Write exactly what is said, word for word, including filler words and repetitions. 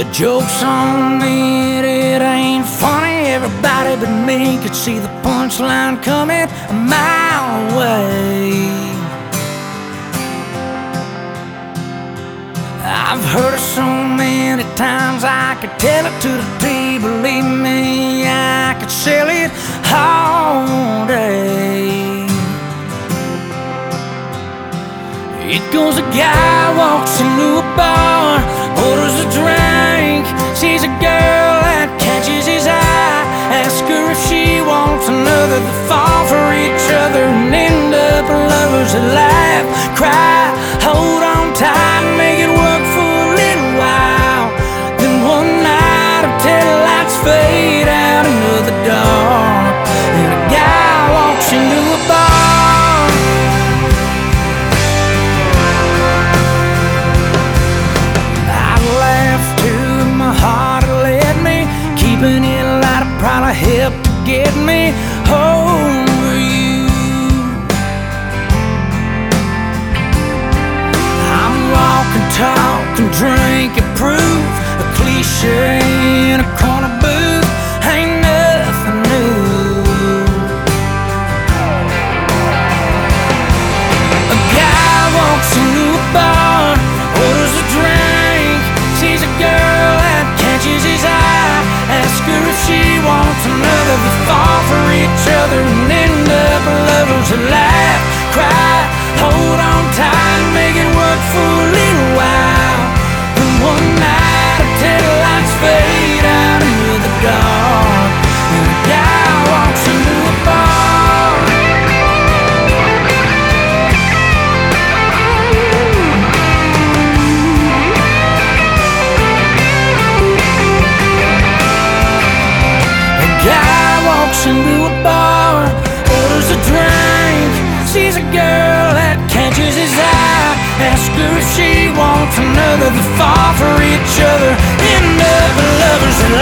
The joke's on me, it ain't funny. Everybody but me could see the punchline coming a mile away. I've heard it so many times I could tell it to the T. Believe me, I could sell it all day. It goes, a guy walks into a bar, orders a drink, sees a girl that catches his eye, asks her if she wants another. They fall for each other and end up lovers that laugh, cry, hold on tight, make it work for a little while. Then one night a taillights fade out into the dark, and a guy walks into a bar. Keeping it light probably helped to get me over you. I'm walking, talking, drinking proof, a cliche in a corner booth, ain't nothing new. A guy walks into a bar, orders a drink, sees a girl that catches his eye, ask her if she wants another. They fall for each other and end up lovers that laugh, cry, hold on tight, make it work for a little while. Then one night the taillights fade out into the dark, and a guy walks into a bar. Guy walks into a bar, orders a drink, sees a girl that catches his eye, asks her if she wants another. They fall for each other, end up lovers that